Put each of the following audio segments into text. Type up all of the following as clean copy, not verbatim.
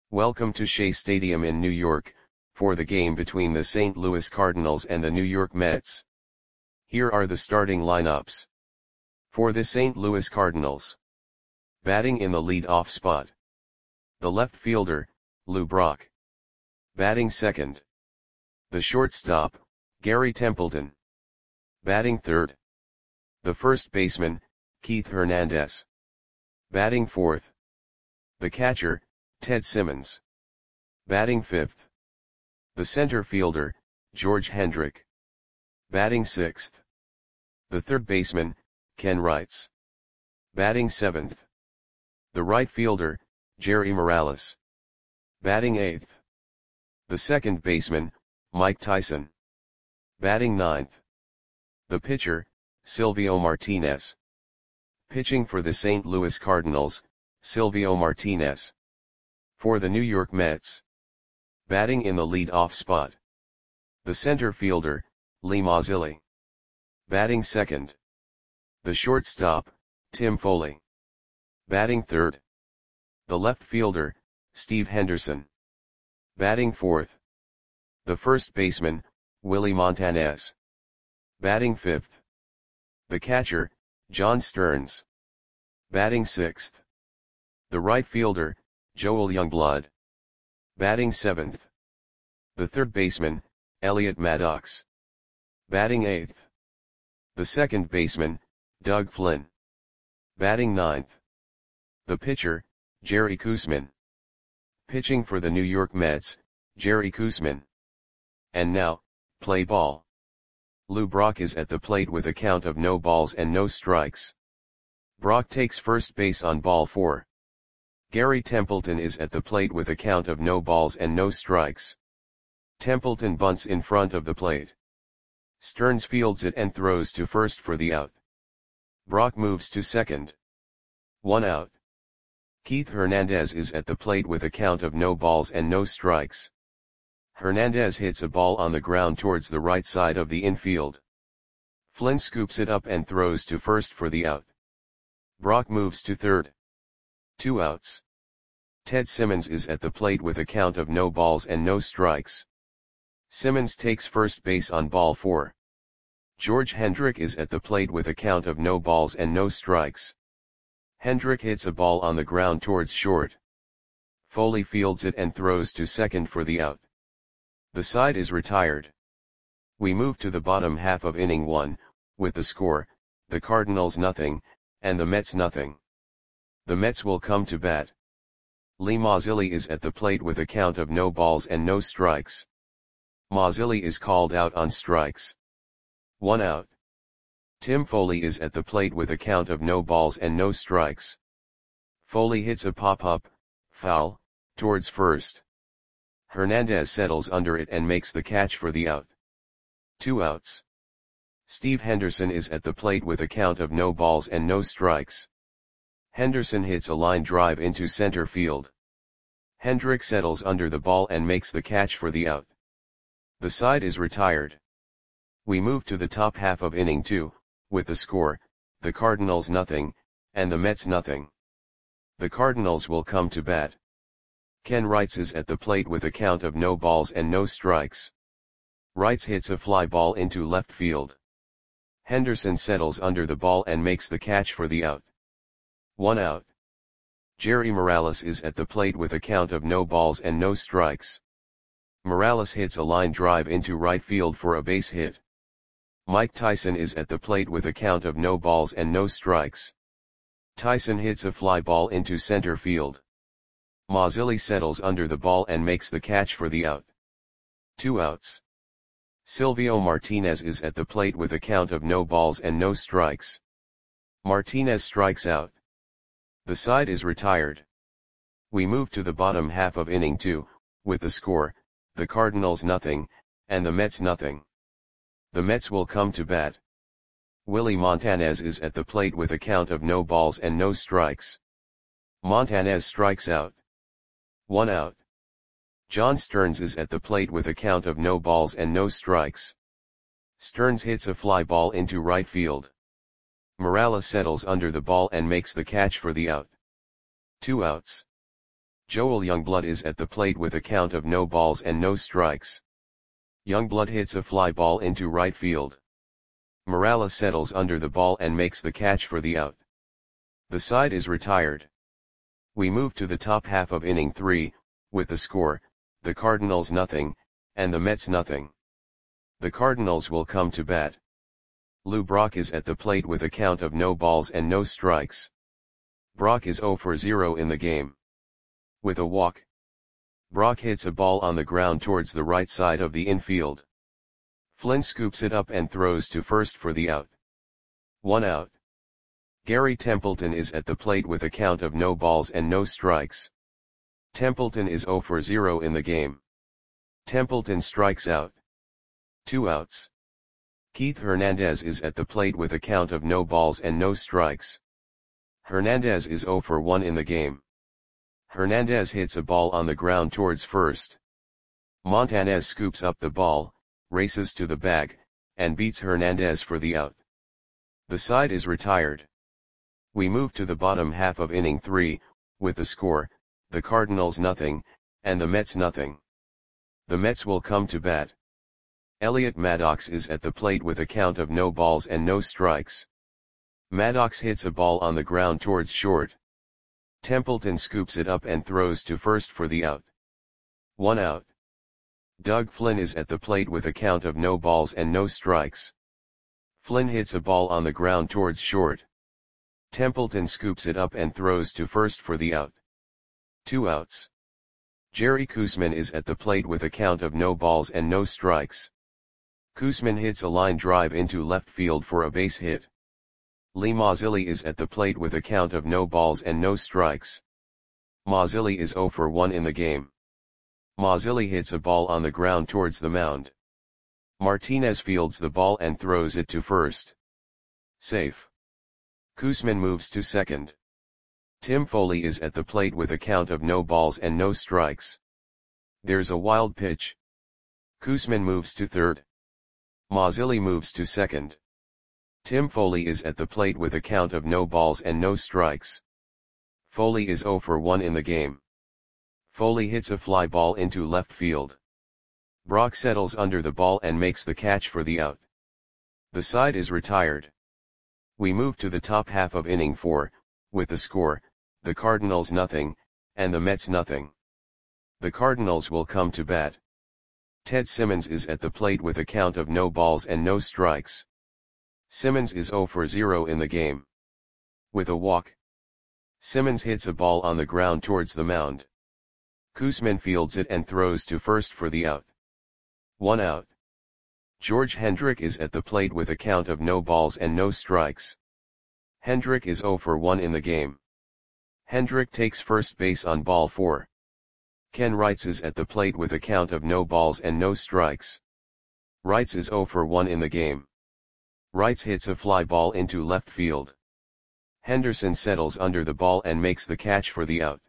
Welcome to Shea Stadium in New York, for the game between the St. Louis Cardinals and the New York Mets. Here are the starting lineups. For the St. Louis Cardinals. Batting in the lead-off spot. The left fielder, Lou Brock. Batting second. The shortstop, Gary Templeton. Batting third. The first baseman, Keith Hernandez. Batting fourth. The catcher, Ted Simmons. Batting fifth. The center fielder, George Hendrick. Batting sixth. The third baseman, Ken Wrights. Batting seventh. The right fielder, Jerry Morales. Batting eighth. The second baseman, Mike Tyson. Batting ninth. The pitcher, Silvio Martinez. Pitching for the St. Louis Cardinals, Silvio Martinez. For the New York Mets. Batting in the lead-off spot. The center fielder, Lee Mazzilli. Batting second. The shortstop, Tim Foley. Batting third. The left fielder, Steve Henderson. Batting fourth. The first baseman, Willie Montanez. Batting fifth. The catcher, John Stearns. Batting sixth. The right fielder, Joel Youngblood. Batting seventh. The third baseman, Elliot Maddox. Batting eighth. The second baseman, Doug Flynn. Batting ninth. The pitcher, Jerry Koosman. Pitching for the New York Mets, Jerry Koosman. And now, play ball. Lou Brock is at the plate with a count of no balls and no strikes. Brock takes first base on ball 4. Gary Templeton is at the plate with a count of no balls and no strikes. Templeton bunts in front of the plate. Stearns fields it and throws to first for the out. Brock moves to second. 1 out. Keith Hernandez is at the plate with a count of no balls and no strikes. Hernandez hits a ball on the ground towards the right side of the infield. Flynn scoops it up and throws to first for the out. Brock moves to third. 2 outs. Ted Simmons is at the plate with a count of no balls and no strikes. Simmons takes first base on ball 4. George Hendrick is at the plate with a count of no balls and no strikes. Hendrick hits a ball on the ground towards short. Foley fields it and throws to second for the out. The side is retired. We move to the bottom half of inning 1, with the score, the Cardinals nothing, and the Mets nothing. The Mets will come to bat. Lee Mazzilli is at the plate with a count of no balls and no strikes. Mazzilli is called out on strikes. 1 out. Tim Foley is at the plate with a count of no balls and no strikes. Foley hits a pop-up, foul, towards first. Hernandez settles under it and makes the catch for the out. 2 outs. Steve Henderson is at the plate with a count of no balls and no strikes. Henderson hits a line drive into center field. Hendrick settles under the ball and makes the catch for the out. The side is retired. We move to the top half of inning 2, with the score, the Cardinals nothing, and the Mets nothing. The Cardinals will come to bat. Ken Wrights is at the plate with a count of no balls and no strikes. Wrights hits a fly ball into left field. Henderson settles under the ball and makes the catch for the out. 1 out. Jerry Morales is at the plate with a count of no balls and no strikes. Morales hits a line drive into right field for a base hit. Mike Tyson is at the plate with a count of no balls and no strikes. Tyson hits a fly ball into center field. Mazzilli settles under the ball and makes the catch for the out. 2 outs. Silvio Martinez is at the plate with a count of no balls and no strikes. Martinez strikes out. The side is retired. We move to the bottom half of inning 2, with the score, the Cardinals nothing, and the Mets nothing. The Mets will come to bat. Willie Montanez is at the plate with a count of no balls and no strikes. Montanez strikes out. 1 out. John Stearns is at the plate with a count of no balls and no strikes. Stearns hits a fly ball into right field. Morales settles under the ball and makes the catch for the out. 2 outs. Joel Youngblood is at the plate with a count of no balls and no strikes. Youngblood hits a fly ball into right field. Morales settles under the ball and makes the catch for the out. The side is retired. We move to the top half of inning 3, with the score, the Cardinals nothing, and the Mets nothing. The Cardinals will come to bat. Lou Brock is at the plate with a count of no balls and no strikes. Brock is 0 for 0 in the game. With a walk, Brock hits a ball on the ground towards the right side of the infield. Flynn scoops it up and throws to first for the out. 1 out. Gary Templeton is at the plate with a count of no balls and no strikes. Templeton is 0 for 0 in the game. Templeton strikes out. 2 outs. Keith Hernandez is at the plate with a count of no balls and no strikes. Hernandez is 0 for 1 in the game. Hernandez hits a ball on the ground towards first. Montanez scoops up the ball, races to the bag, and beats Hernandez for the out. The side is retired. We move to the bottom half of inning 3, with the score, the Cardinals nothing, and the Mets nothing. The Mets will come to bat. Elliot Maddox is at the plate with a count of no balls and no strikes. Maddox hits a ball on the ground towards short. Templeton scoops it up and throws to first for the out. 1 out. Doug Flynn is at the plate with a count of no balls and no strikes. Flynn hits a ball on the ground towards short. Templeton scoops it up and throws to first for the out. 2 outs. Jerry Koosman is at the plate with a count of no balls and no strikes. Koosman hits a line drive into left field for a base hit. Lee Mazzilli is at the plate with a count of no balls and no strikes. Mazzilli is 0 for 1 in the game. Mazzilli hits a ball on the ground towards the mound. Martinez fields the ball and throws it to first. Safe. Koosman moves to second. Tim Foley is at the plate with a count of no balls and no strikes. There's a wild pitch. Koosman moves to third. Mazzilli moves to second. Tim Foley is at the plate with a count of no balls and no strikes. Foley is 0 for 1 in the game. Foley hits a fly ball into left field. Brock settles under the ball and makes the catch for the out. The side is retired. We move to the top half of inning 4, with the score, the Cardinals nothing, and the Mets nothing. The Cardinals will come to bat. Ted Simmons is at the plate with a count of no balls and no strikes. Simmons is 0 for 0 in the game. With a walk, Simmons hits a ball on the ground towards the mound. Koosman fields it and throws to first for the out. 1 out. George Hendrick is at the plate with a count of no balls and no strikes. Hendrick is 0 for 1 in the game. Hendrick takes first base on ball 4. Ken Wrights is at the plate with a count of no balls and no strikes. Wrights is 0 for 1 in the game. Wrights hits a fly ball into left field. Henderson settles under the ball and makes the catch for the out.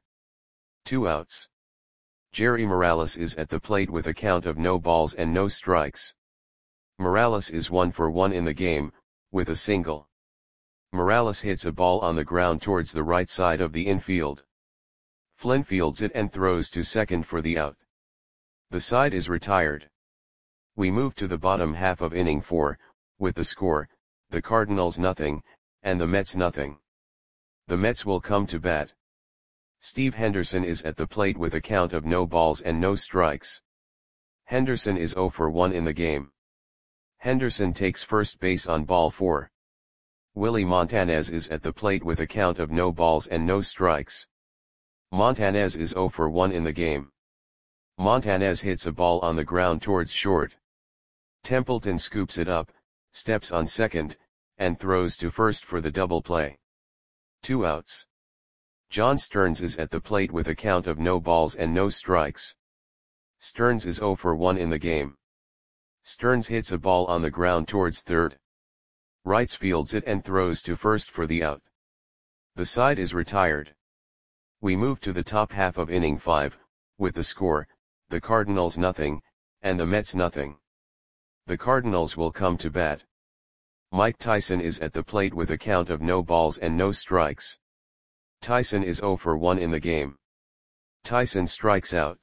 2 outs. Jerry Morales is at the plate with a count of no balls and no strikes. Morales is 1 for 1 in the game, with a single. Morales hits a ball on the ground towards the right side of the infield. Flynn fields it and throws to second for the out. The side is retired. We move to the bottom half of inning 4, with the score, the Cardinals nothing, and the Mets nothing. The Mets will come to bat. Steve Henderson is at the plate with a count of no balls and no strikes. Henderson is 0 for 1 in the game. Henderson takes first base on ball 4. Willie Montanez is at the plate with a count of no balls and no strikes. Montanez is 0 for 1 in the game. Montanez hits a ball on the ground towards short. Templeton scoops it up, steps on second, and throws to first for the double play. 2 outs. John Stearns is at the plate with a count of no balls and no strikes. Stearns is 0 for 1 in the game. Stearns hits a ball on the ground towards third. Wrights fields it and throws to first for the out. The side is retired. We move to the top half of inning 5, with the score, the Cardinals nothing, and the Mets nothing. The Cardinals will come to bat. Mike Tyson is at the plate with a count of no balls and no strikes. Tyson is 0 for 1 in the game. Tyson strikes out.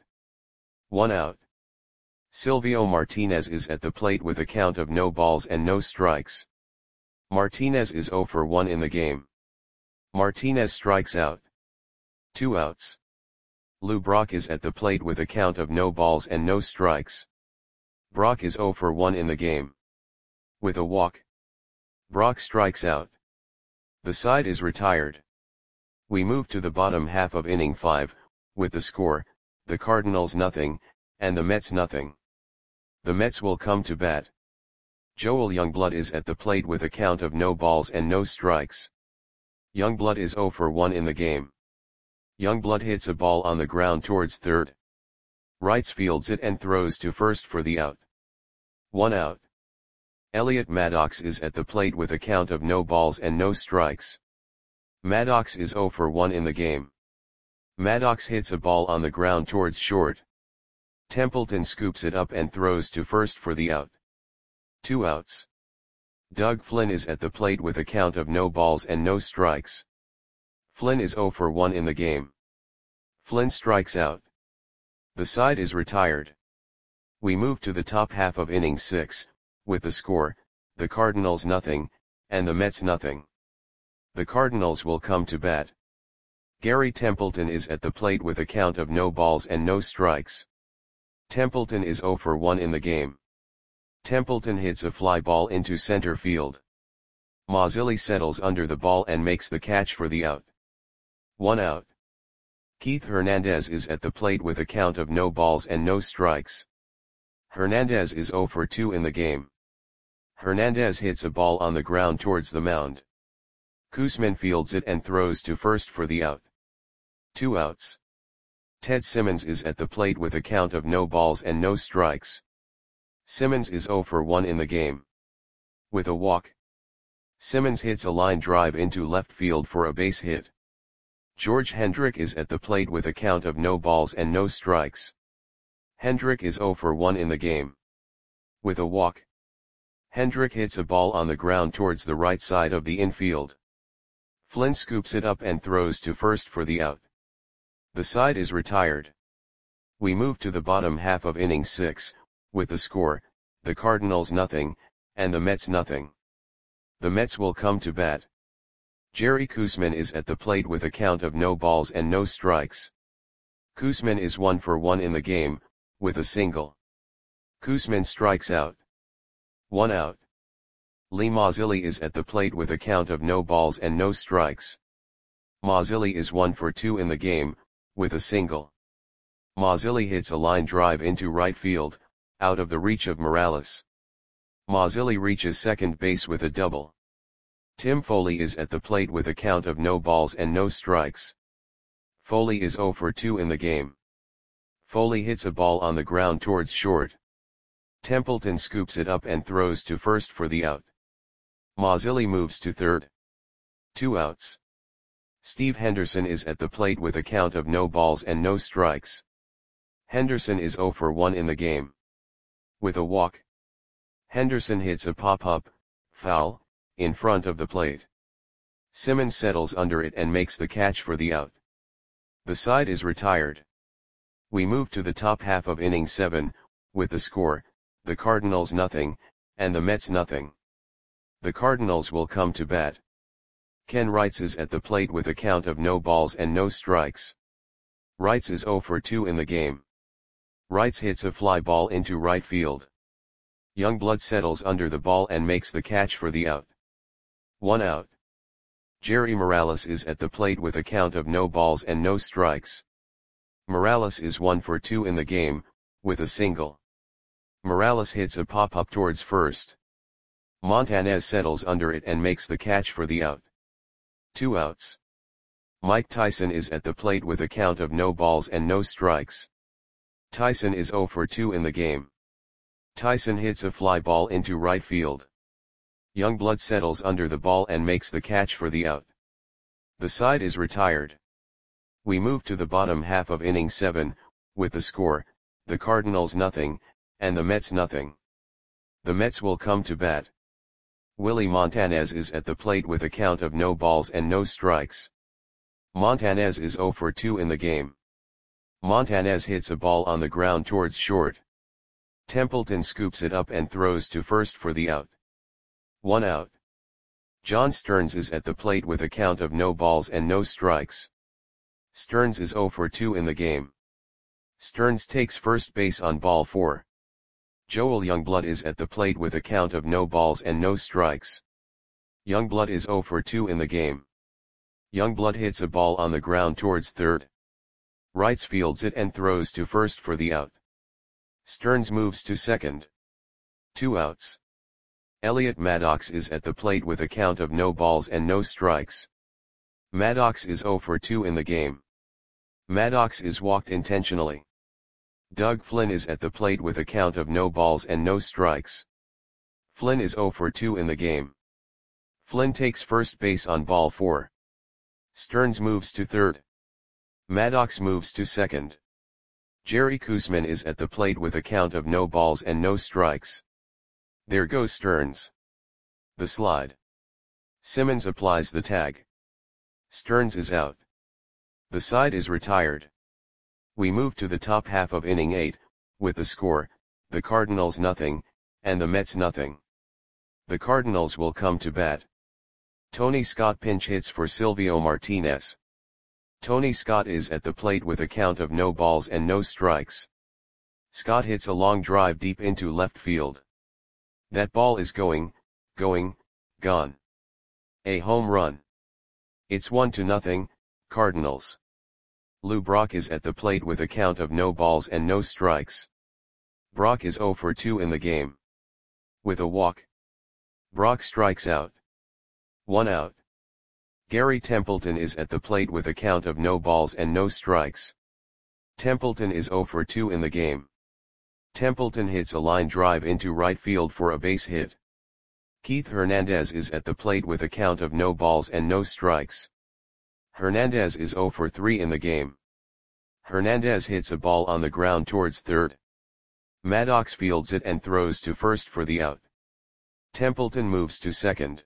1 out. Silvio Martinez is at the plate with a count of no balls and no strikes. Martinez is 0 for 1 in the game. Martinez strikes out. 2 outs. Lou Brock is at the plate with a count of no balls and no strikes. Brock is 0 for 1 in the game. With a walk. Brock strikes out. The side is retired. We move to the bottom half of inning 5, with the score, the Cardinals nothing, and the Mets nothing. The Mets will come to bat. Joel Youngblood is at the plate with a count of no balls and no strikes. Youngblood is 0 for 1 in the game. Youngblood hits a ball on the ground towards third. Wrights fields it and throws to first for the out. 1 out. Elliot Maddox is at the plate with a count of no balls and no strikes. Maddox is 0 for 1 in the game. Maddox hits a ball on the ground towards short. Templeton scoops it up and throws to first for the out. 2 outs. Doug Flynn is at the plate with a count of no balls and no strikes. Flynn is 0 for 1 in the game. Flynn strikes out. The side is retired. We move to the top half of inning 6, with the score, the Cardinals nothing, and the Mets nothing. The Cardinals will come to bat. Gary Templeton is at the plate with a count of no balls and no strikes. Templeton is 0 for 1 in the game. Templeton hits a fly ball into center field. Mazzilli settles under the ball and makes the catch for the out. 1 out. Keith Hernandez is at the plate with a count of no balls and no strikes. Hernandez is 0 for 2 in the game. Hernandez hits a ball on the ground towards the mound. Koosman fields it and throws to first for the out. 2 outs. Ted Simmons is at the plate with a count of no balls and no strikes. Simmons is 0 for 1 in the game. With a walk. Simmons hits a line drive into left field for a base hit. George Hendrick is at the plate with a count of no balls and no strikes. Hendrick is 0 for 1 in the game. With a walk. Hendrick hits a ball on the ground towards the right side of the infield. Flynn scoops it up and throws to first for the out. The side is retired. We move to the bottom half of inning 6, with the score, the Cardinals nothing, and the Mets nothing. The Mets will come to bat. Jerry Koosman is at the plate with a count of no balls and no strikes. Koosman is 1 for 1 in the game, with a single. Koosman strikes out. 1 out. Lee Mazzilli is at the plate with a count of no balls and no strikes. Mazzilli is 1 for 2 in the game, with a single. Mazzilli hits a line drive into right field, out of the reach of Morales. Mazzilli reaches second base with a double. Tim Foley is at the plate with a count of no balls and no strikes. Foley is 0 for 2 in the game. Foley hits a ball on the ground towards short. Templeton scoops it up and throws to first for the out. Mazzilli moves to third. 2 outs. Steve Henderson is at the plate with a count of no balls and no strikes. Henderson is 0 for 1 in the game. With a walk. Henderson hits a pop-up, foul, in front of the plate. Simmons settles under it and makes the catch for the out. The side is retired. We move to the top half of inning 7, with the score, the Cardinals nothing, and the Mets nothing. The Cardinals will come to bat. Ken Wrights is at the plate with a count of no balls and no strikes. Wrights is 0 for 2 in the game. Wrights hits a fly ball into right field. Youngblood settles under the ball and makes the catch for the out. 1 out. Jerry Morales is at the plate with a count of no balls and no strikes. Morales is 1 for 2 in the game, with a single. Morales hits a pop-up towards first. Montanez settles under it and makes the catch for the out. 2 outs. Mike Tyson is at the plate with a count of no balls and no strikes. Tyson is 0 for 2 in the game. Tyson hits a fly ball into right field. Youngblood settles under the ball and makes the catch for the out. The side is retired. We move to the bottom half of inning 7, with the score, the Cardinals nothing, and the Mets nothing. The Mets will come to bat. Willie Montanez is at the plate with a count of no balls and no strikes. Montanez is 0 for 2 in the game. Montanez hits a ball on the ground towards short. Templeton scoops it up and throws to first for the out. 1 out. John Stearns is at the plate with a count of no balls and no strikes. Stearns is 0 for 2 in the game. Stearns takes first base on ball 4. Joel Youngblood is at the plate with a count of no balls and no strikes. Youngblood is 0 for 2 in the game. Youngblood hits a ball on the ground towards third. Wrights fields it and throws to first for the out. Stearns moves to second. 2 outs. Elliot Maddox is at the plate with a count of no balls and no strikes. Maddox is 0 for 2 in the game. Maddox is walked intentionally. Doug Flynn is at the plate with a count of no balls and no strikes. Flynn is 0 for 2 in the game. Flynn takes first base on ball 4. Stearns moves to third. Maddox moves to second. Jerry Koosman is at the plate with a count of no balls and no strikes. There goes Stearns. The slide. Simmons applies the tag. Stearns is out. The side is retired. We move to the top half of inning 8, with the score, the Cardinals nothing, and the Mets nothing. The Cardinals will come to bat. Tony Scott pinch hits for Silvio Martinez. Tony Scott is at the plate with a count of no balls and no strikes. Scott hits a long drive deep into left field. That ball is going, gone. A home run. It's 1-0, Cardinals. Lou Brock is at the plate with a count of no balls and no strikes. Brock is 0 for 2 in the game. With a walk. Brock strikes out. 1 out. Gary Templeton is at the plate with a count of no balls and no strikes. Templeton is 0 for 2 in the game. Templeton hits a line drive into right field for a base hit. Keith Hernandez is at the plate with a count of no balls and no strikes. Hernandez is 0 for 3 in the game. Hernandez hits a ball on the ground towards third. Maddox fields it and throws to first for the out. Templeton moves to second.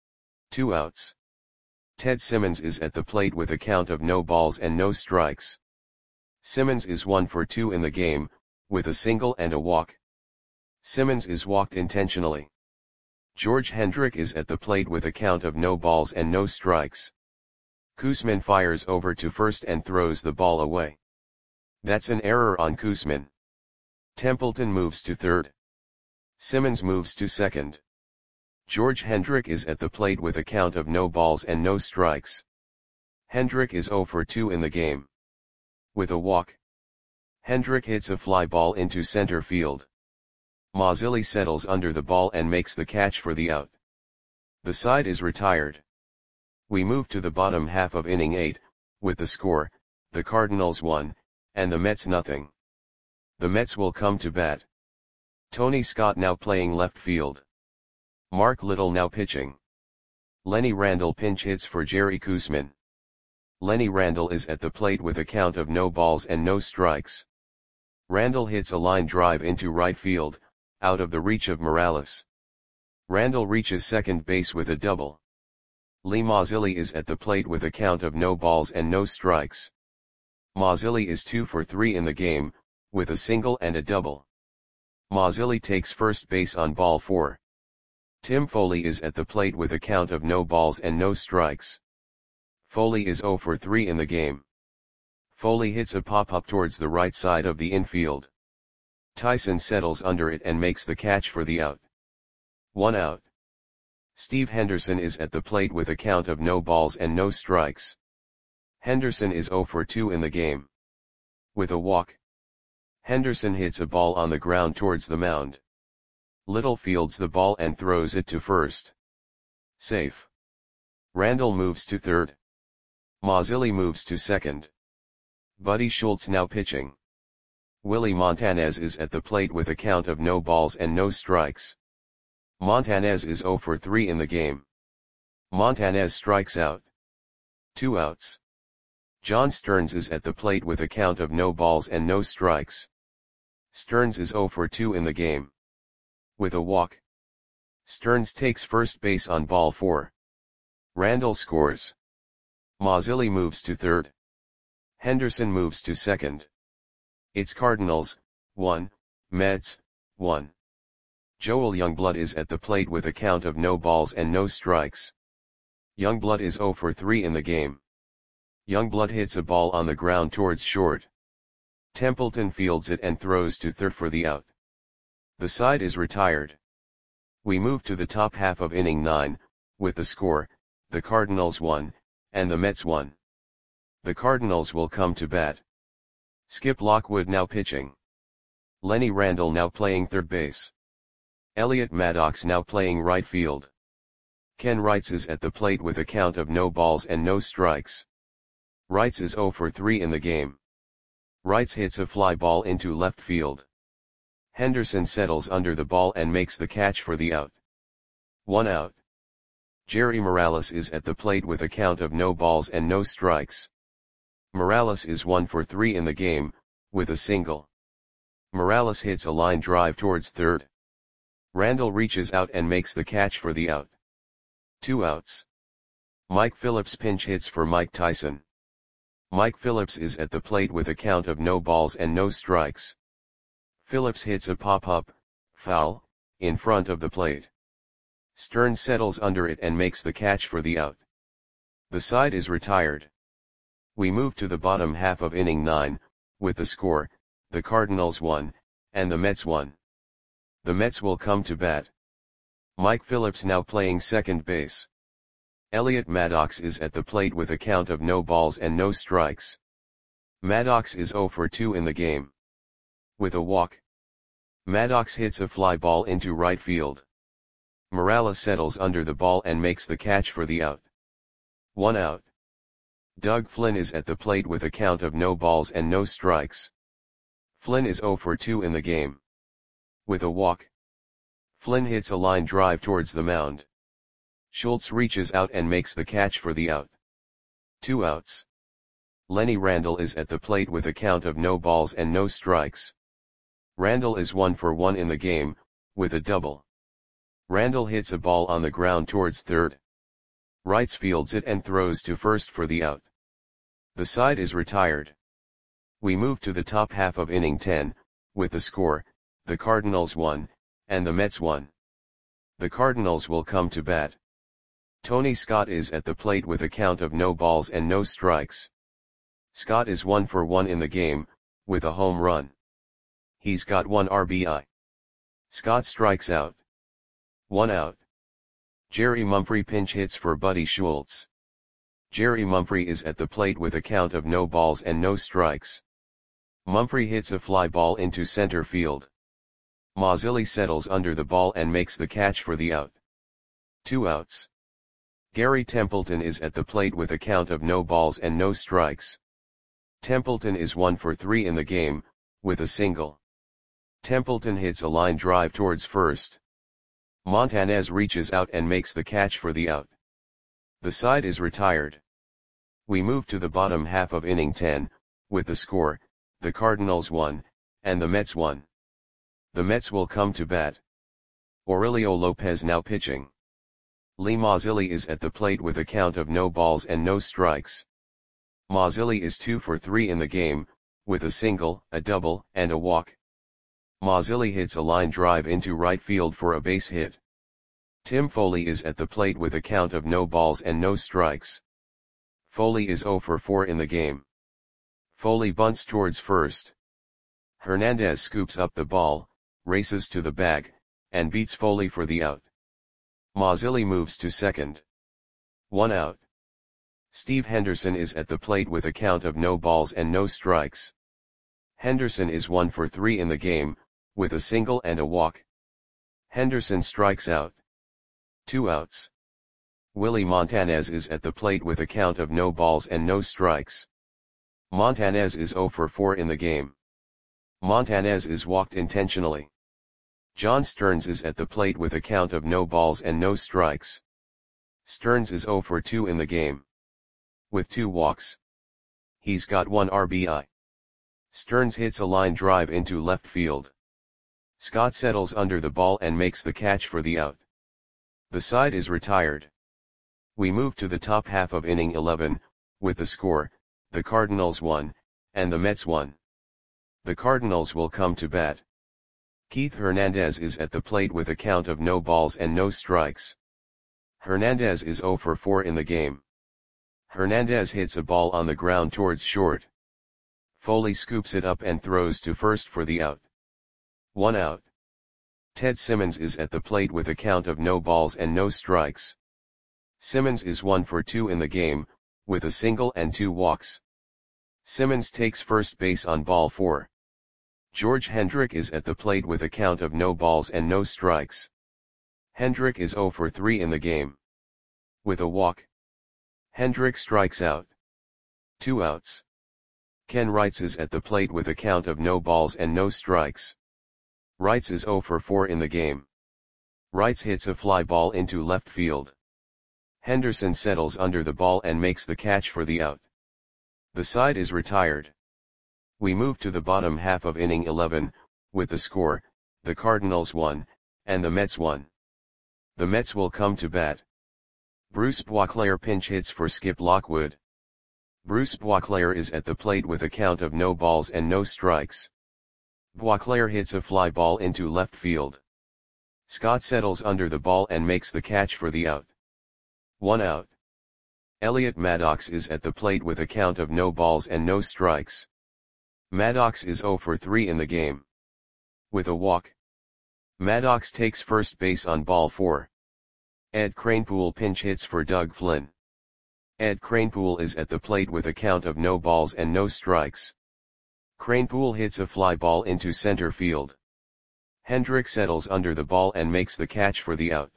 2 outs. Ted Simmons is at the plate with a count of no balls and no strikes. Simmons is 1 for 2 in the game, with a single and a walk. Simmons is walked intentionally. George Hendrick is at the plate with a count of no balls and no strikes. Koosman fires over to first and throws the ball away. That's an error on Koosman. Templeton moves to third. Simmons moves to second. George Hendrick is at the plate with a count of no balls and no strikes. Hendrick is 0 for 2 in the game. With a walk. Hendrick hits a fly ball into center field. Mazzilli settles under the ball and makes the catch for the out. The side is retired. We move to the bottom half of inning 8, with the score, the Cardinals 1, and the Mets nothing. The Mets will come to bat. Tony Scott now playing left field. Mark Little now pitching. Lenny Randle pinch hits for Jerry Koosman. Lenny Randle is at the plate with a count of no balls and no strikes. Randle hits a line drive into right field, out of the reach of Morales. Randle reaches second base with a double. Lee Mazzilli is at the plate with a count of no balls and no strikes. Mazzilli is 2 for 3 in the game, with a single and a double. Mazzilli takes first base on ball 4. Tim Foley is at the plate with a count of no balls and no strikes. Foley is 0 for 3 in the game. Foley hits a pop-up towards the right side of the infield. Tyson settles under it and makes the catch for the out. 1 out. Steve Henderson is at the plate with a count of no balls and no strikes. Henderson is 0 for 2 in the game. With a walk. Henderson hits a ball on the ground towards the mound. Little fields the ball and throws it to first. Safe. Randle moves to third. Mazzilli moves to second. Buddy Schultz now pitching. Willie Montanez is at the plate with a count of no balls and no strikes. Montanez is 0 for 3 in the game. Montanez strikes out. 2 outs. John Stearns is at the plate with a count of no balls and no strikes. Stearns is 0 for 2 in the game. With a walk. Stearns takes first base on ball 4. Randle scores. Mazzilli moves to third. Henderson moves to second. It's Cardinals, 1, Mets, 1. Joel Youngblood is at the plate with a count of no balls and no strikes. Youngblood is 0 for 3 in the game. Youngblood hits a ball on the ground towards short. Templeton fields it and throws to third for the out. The side is retired. We move to the top half of inning 9, with the score, the Cardinals 1, and the Mets 1. The Cardinals will come to bat. Skip Lockwood now pitching. Lenny Randle now playing third base. Elliot Maddox now playing right field. Ken Wrights is at the plate with a count of no balls and no strikes. Wrights is 0 for 3 in the game. Wrights hits a fly ball into left field. Henderson settles under the ball and makes the catch for the out. 1 out. Jerry Morales is at the plate with a count of no balls and no strikes. Morales is 1 for 3 in the game, with a single. Morales hits a line drive towards third. Randle reaches out and makes the catch for the out. 2 outs. Mike Phillips pinch hits for Mike Tyson. Mike Phillips is at the plate with a count of no balls and no strikes. Phillips hits a pop-up, foul, in front of the plate. Stearns settles under it and makes the catch for the out. The side is retired. We move to the bottom half of inning 9, with the score, the Cardinals 1, and the Mets 1. The Mets will come to bat. Mike Phillips now playing second base. Elliot Maddox is at the plate with a count of no balls and no strikes. Maddox is 0 for 2 in the game. With a walk. Maddox hits a fly ball into right field. Morales settles under the ball and makes the catch for the out. 1 out. Doug Flynn is at the plate with a count of no balls and no strikes. Flynn is 0 for 2 in the game. With a walk. Flynn hits a line drive towards the mound. Schultz reaches out and makes the catch for the out. 2 outs. Lenny Randle is at the plate with a count of no balls and no strikes. Randle is 1 for 1 in the game, with a double. Randle hits a ball on the ground towards third. Wrights fields it and throws to first for the out. The side is retired. We move to the top half of inning 10, with the score, the Cardinals 1, and the Mets 1. The Cardinals will come to bat. Tony Scott is at the plate with a count of no balls and no strikes. Scott is 1 for 1 in the game, with a home run. He's got 1 RBI. Scott strikes out. 1 out. Jerry Mumphrey pinch hits for Buddy Schultz. Jerry Mumphrey is at the plate with a count of no balls and no strikes. Mumphrey hits a fly ball into center field. Mazzilli settles under the ball and makes the catch for the out. 2 outs. Gary Templeton is at the plate with a count of no balls and no strikes. Templeton is 1 for 3 in the game, with a single. Templeton hits a line drive towards first. Montanez reaches out and makes the catch for the out. The side is retired. We move to the bottom half of inning 10, with the score, the Cardinals 1, and the Mets 1. The Mets will come to bat. Aurelio Lopez now pitching. Lee Mazzilli is at the plate with a count of no balls and no strikes. Mazzilli is 2 for 3 in the game, with a single, a double, and a walk. Mazzilli hits a line drive into right field for a base hit. Tim Foley is at the plate with a count of no balls and no strikes. Foley is 0 for 4 in the game. Foley bunts towards first. Hernandez scoops up the ball, races to the bag, and beats Foley for the out. Mazzilli moves to second. 1 out. Steve Henderson is at the plate with a count of no balls and no strikes. Henderson is 1 for 3 in the game, with a single and a walk. Henderson strikes out. 2 outs. Willie Montanez is at the plate with a count of no balls and no strikes. Montanez is 0 for 4 in the game. Montanez is walked intentionally. John Stearns is at the plate with a count of no balls and no strikes. Stearns is 0 for 2 in the game. With 2 walks. He's got 1 RBI. Stearns hits a line drive into left field. Scott settles under the ball and makes the catch for the out. The side is retired. We move to the top half of inning 11, with the score, the Cardinals 1, and the Mets 1. The Cardinals will come to bat. Keith Hernandez is at the plate with a count of no balls and no strikes. Hernandez is 0 for 4 in the game. Hernandez hits a ball on the ground towards short. Foley scoops it up and throws to first for the out. 1 out. Ted Simmons is at the plate with a count of no balls and no strikes. Simmons is 1 for 2 in the game, with a single and 2 walks. Simmons takes first base on ball 4. George Hendrick is at the plate with a count of no balls and no strikes. Hendrick is 0 for 3 in the game. With a walk. Hendrick strikes out. 2 outs. Ken Wrights is at the plate with a count of no balls and no strikes. Wrights is 0 for 4 in the game. Wrights hits a fly ball into left field. Henderson settles under the ball and makes the catch for the out. The side is retired. We move to the bottom half of inning 11, with the score, the Cardinals 1, and the Mets 1. The Mets will come to bat. Bruce Boisclair pinch hits for Skip Lockwood. Bruce Boisclair is at the plate with a count of no balls and no strikes. Boisclair hits a fly ball into left field. Scott settles under the ball and makes the catch for the out. 1 out. Elliot Maddox is at the plate with a count of no balls and no strikes. Maddox is 0 for 3 in the game. With a walk. Maddox takes first base on ball 4. Ed Kranepool pinch hits for Doug Flynn. Ed Kranepool is at the plate with a count of no balls and no strikes. Kranepool hits a fly ball into center field. Hendrick settles under the ball and makes the catch for the out.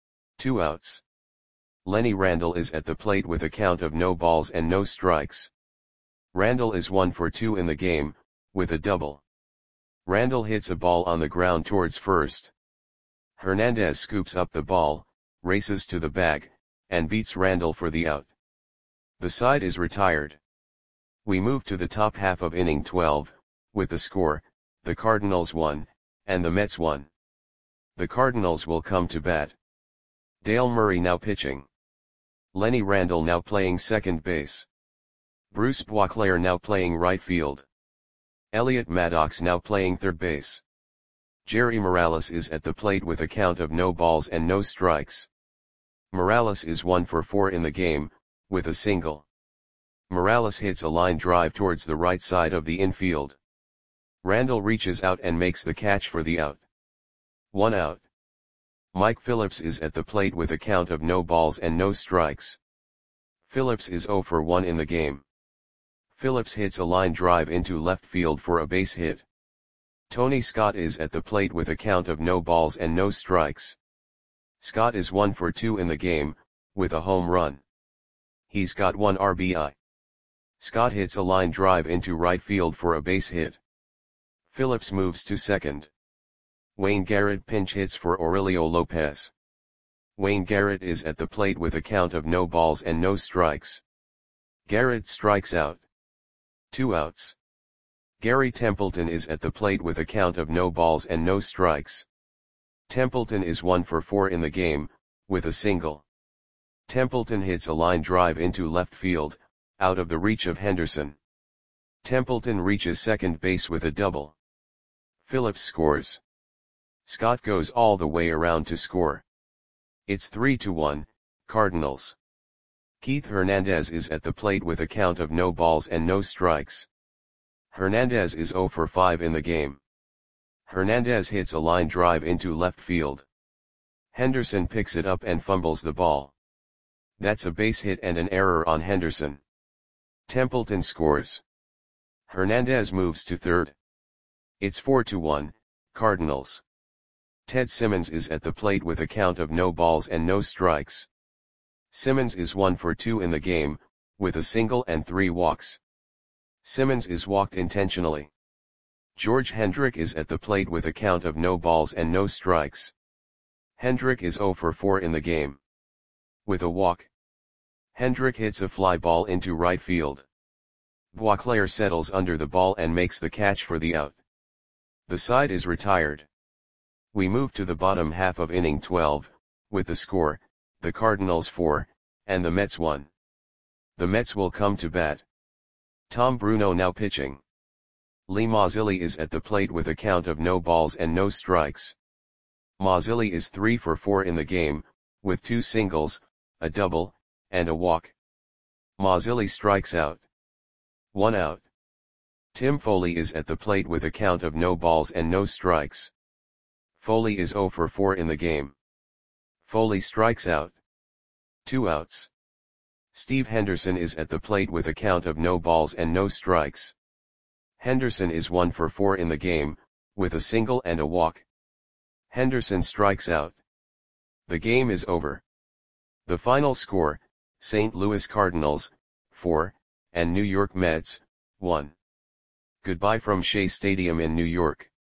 2 outs. Lenny Randle is at the plate with a count of no balls and no strikes. Randle is 1 for 2 in the game, with a double. Randle hits a ball on the ground towards first. Hernandez scoops up the ball, races to the bag, and beats Randle for the out. The side is retired. We move to the top half of inning 12, with the score, the Cardinals 1, and the Mets 1. The Cardinals will come to bat. Dale Murray now pitching. Lenny Randle now playing second base. Bruce Boisclair now playing right field. Elliot Maddox now playing third base. Jerry Morales is at the plate with a count of no balls and no strikes. Morales is 1 for 4 in the game, with a single. Morales hits a line drive towards the right side of the infield. Randle reaches out and makes the catch for the out. 1 out. Mike Phillips is at the plate with a count of no balls and no strikes. Phillips is 0 for 1 in the game. Phillips hits a line drive into left field for a base hit. Tony Scott is at the plate with a count of no balls and no strikes. Scott is 1 for 2 in the game, with a home run. He's got 1 RBI. Scott hits a line drive into right field for a base hit. Phillips moves to second. Wayne Garrett pinch hits for Aurelio Lopez. Wayne Garrett is at the plate with a count of no balls and no strikes. Garrett strikes out. 2 outs. Gary Templeton is at the plate with a count of no balls and no strikes. Templeton is 1 for 4 in the game, with a single. Templeton hits a line drive into left field, out of the reach of Henderson. Templeton reaches second base with a double. Phillips scores. Scott goes all the way around to score. It's 3-1, Cardinals. Keith Hernandez is at the plate with a count of no balls and no strikes. Hernandez is 0 for 5 in the game. Hernandez hits a line drive into left field. Henderson picks it up and fumbles the ball. That's a base hit and an error on Henderson. Templeton scores. Hernandez moves to third. It's 4-1, Cardinals. Ted Simmons is at the plate with a count of no balls and no strikes. Simmons is 1 for 2 in the game, with a single and 3 walks. Simmons is walked intentionally. George Hendrick is at the plate with a count of no balls and no strikes. Hendrick is 0 for 4 in the game. With a walk. Hendrick hits a fly ball into right field. Boisclair settles under the ball and makes the catch for the out. The side is retired. We move to the bottom half of inning 12, with the score, the Cardinals 4, and the Mets 1. The Mets will come to bat. Tom Bruno now pitching. Lee Mazzilli is at the plate with a count of no balls and no strikes. Mazzilli is 3 for 4 in the game, with 2 singles, a double, and a walk. Mazzilli strikes out. 1 out. Tim Foley is at the plate with a count of no balls and no strikes. Foley is 0 for 4 in the game. Foley strikes out. 2 outs. Steve Henderson is at the plate with a count of no balls and no strikes. Henderson is 1 for 4 in the game, with a single and a walk. Henderson strikes out. The game is over. The final score, St. Louis Cardinals, 4, and New York Mets, 1. Goodbye from Shea Stadium in New York.